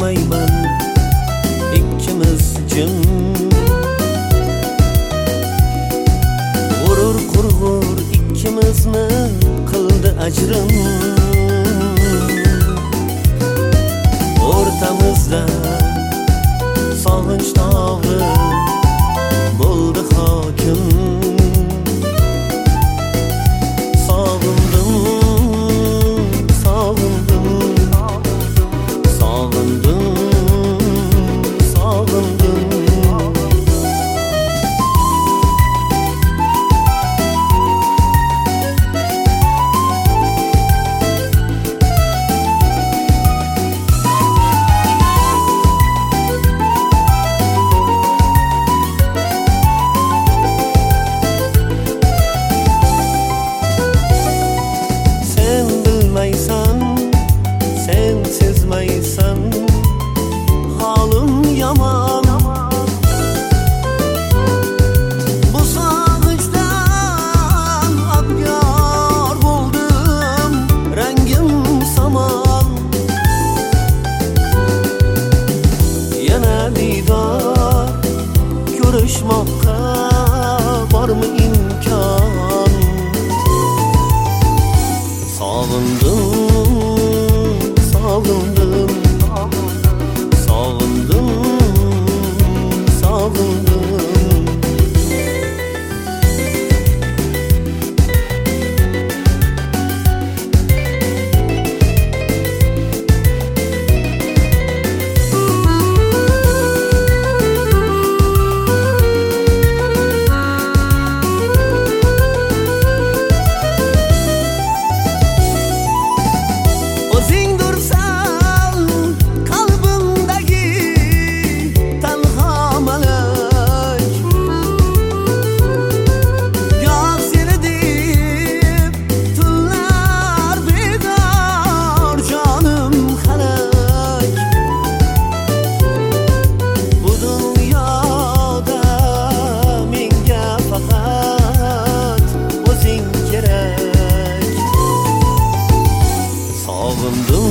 bilmayman ikkimiz jim g'urur qurg'ur ikkimizni qildi ajrim o'rtamizda sog'inch tog'i bo'ldi hokim sog'indim sog'indim sog'indim sog'indim sen sezmaysan holim yomon bu sog'inchdan abgor bo'ldim rangim somon yana diydor ko'rishmoqqa bormi imkon sog'indim sog'indim sog'indim sog'indim sog'indim